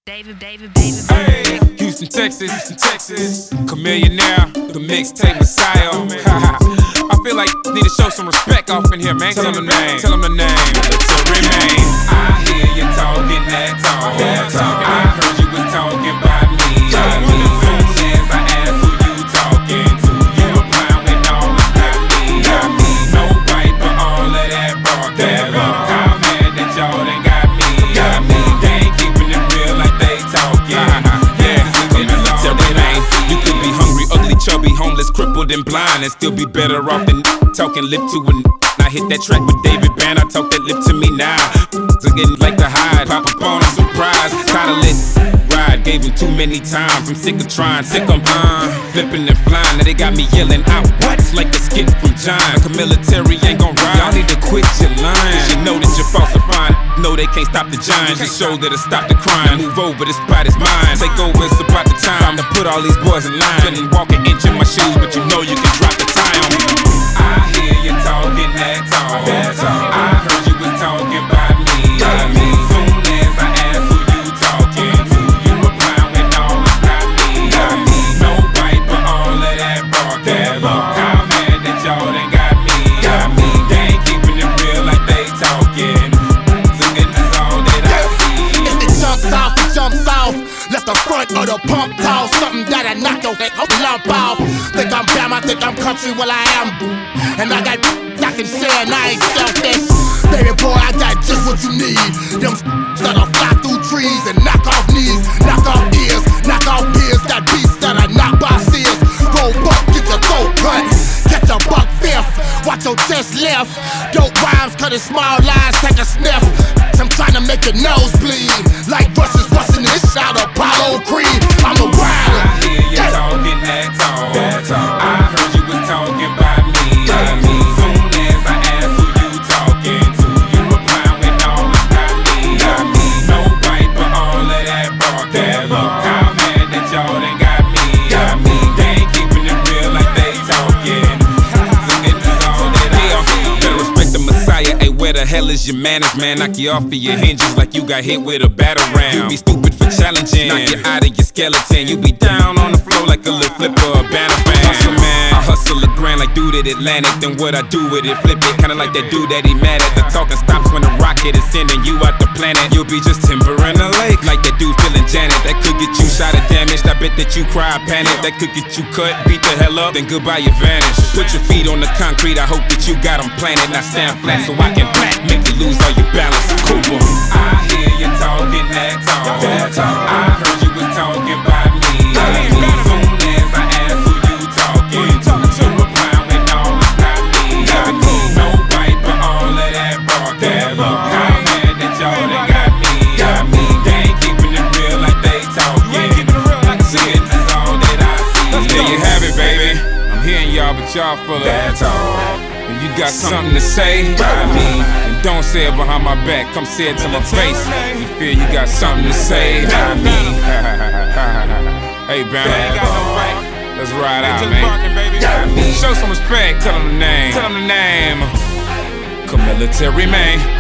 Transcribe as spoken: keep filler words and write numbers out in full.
David, David, David, hey, Houston, Texas, Houston, Texas. Chamillionaire, the mixtape Messiah. I feel like need to show some respect off in here, man. Tell them the name, tell them the name. To remain. I hear you talking that talk. That talk. I heard you was talking about me. I mean, soon as I ask who you talking to, you a clown and all about me. I mean, no bite but all of that bark. That bark. How mad that y'all done got me. I mean, they ain't keeping it real like they talking. Yeah, you could be hungry, ugly, chubby, homeless, crippled, and blind, and still be better off than talking lip to a. I hit that track with David Band, I talk that lip to me now. Again, like to hide, pop up on a surprise. Title it, ride, gave him too many times. I'm sick of trying, sick of uh, flipping and flying. Now they got me yelling out, what's like a skit from John. Like a military ain't gon' ride. Y'all need to quit your line. Cause you know that you're falsifying. No, they can't stop the giants. Just show that it stop the crime. Move over, this spot is mine. Take over, it's about the time to put all these boys in line. Couldn't walk an inch in my shoes, but you know you can drop the tie on me. I hear you talking that talk. That talk. I heard you was talking about me. I mean, soon as I ask who you talking to, you a clown and all about me. I mean, no bite but all of that bark. That bark. How mad that y'all done got me. I mean, they ain't keeping it real like they talking. So this is all that I see. If it jumps off, it jumps off. Left the front of the pump toss. Something that I knock your lump off. Think I'm Bam, I think I'm country, well I am. And I got I can share and I ain't selfish. Baby boy, I got just what you need. Them that'll fly through trees and knock off knees, knock off ears, knock off ears. Got beats that I knock by sears. Roll buck, get your throat cut. Catch a buck fifth, watch your chest lift. Dope rhymes, cutting small lines, take a sniff. I'm trying to make your nose bleed. Like Rush is rushing this out of Apollo Creed. I'm a rider. I hear you yeah. talking that talk. That talk. I heard you was talking about me. I mean, soon as I ask who you talking to, you a clown and all about me. I mean, no bite but all of that bark. That bark. How mad that y'all done got me. I mean, they ain't keeping it real like they talking. So this is all that I see. Better respect the Messiah. Hey, where the hell is your manners, man? Knock you off of your hinges like you got hit with a batter round. You be stupid for challenging. Knock you out of your skeleton. You be down on the floor like a little flipper or banner fan. Hustle, man. I hustle a grand like dude at Atlantic. Then what I do with it, flip it. Kinda like that dude that he mad at. The talking stops when the rocket is sending you out the planet. You'll be just timber in the lake. Like that dude feeling Janet. That could get you shot or damaged. I bet that you cry panic. That could get you cut, beat the hell up. Then goodbye your vanish. Put your feet on the concrete. I hope that you got them planted. Not stand flat so I can flat. Make you lose all your balance. Cool. I hear you talking that talk. That talk. I heard you was talking about me. I mean, soon as I ask who you talking to, you a clown and all about me. I mean, no bite but all of that bark. That bark. How mad that y'all done got me. I mean, they ain't keeping it real like they talking. So this is all that I see. There you have it, baby. I'm hearing y'all, but y'all full of that talk. If you got something to say, I mean, and don't say it behind my back, come say it to my face. You feel you got something to say, I mean, hey, Bam, let's ride out, man. I mean, show some respect, tell them the name, tell them the name. Military man.